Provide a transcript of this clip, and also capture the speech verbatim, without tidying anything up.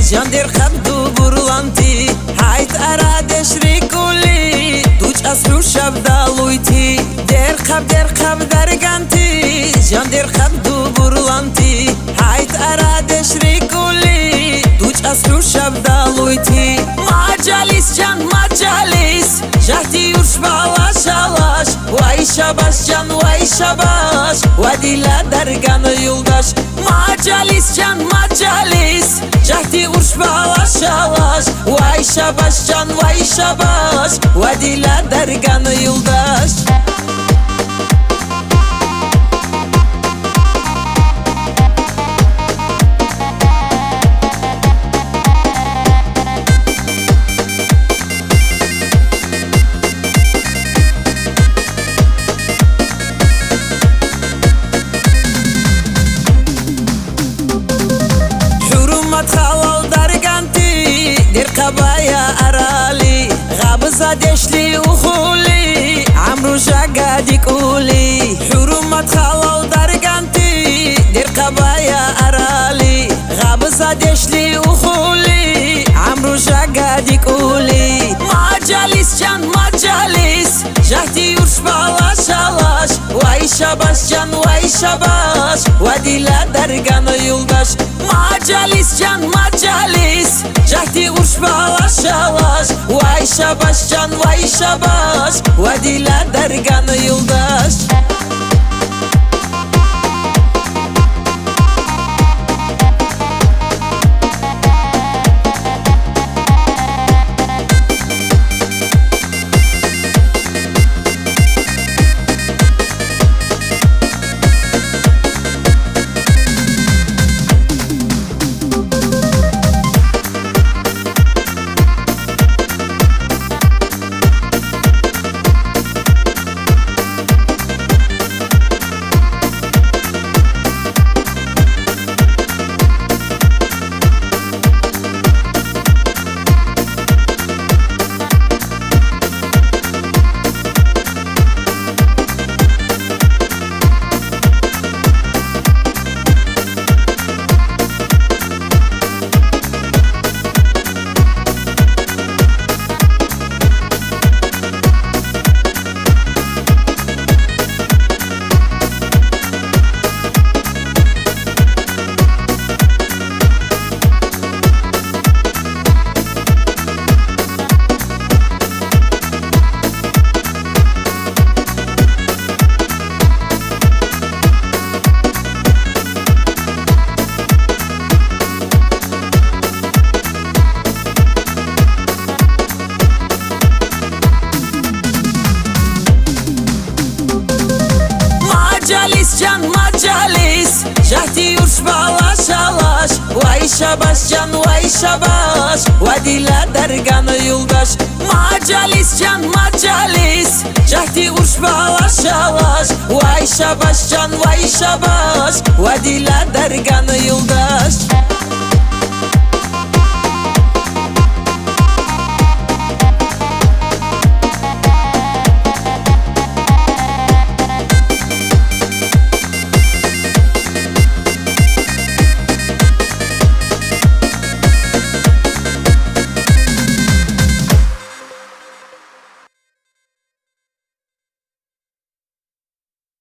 جان در خبدو برلانتی حیت ارادش ریکولی دوچ اصلو شب دالویتی در خب در خب درگانتی جان در خبدو برلانتی حیت ارادش ریکولی دوچ اصلو شب دالویتی ماجالیس جان ماجالیس جهتی یورش بالاش alaş Vay şabaş can vay şabaş Vadila derganı yoldaş Macalis can macalis Cahdi urş balaş alaş Vay şabaş can vay şabaş Vadila derganı yoldaş خلال درگانتی در قبایا ارالی غابزا دشلی و خولی عمرو جاگادی کولی حرمت خلال درگانتی در قبایا ارالی غابزا دشلی و خولی عمرو جاگادی کولی ماجالیس جان ماجالیس جهتی یورش بالاش alaş Vay şabaş can vay şabaş Vadila derganı yoldaş Macalis can macalis Cahdi urş balaş alaş Vay şabaş can vay şabaş Vadila derganı yoldaş Macalis can macalis Cahdi yurş balaş alaş Vay şabaş can vay şabaş Vadila derganı yoldaş Macalis can macalis Cahdi urş balaş alaş Vay şabaş can vay şabaş Vadila derganı yoldaş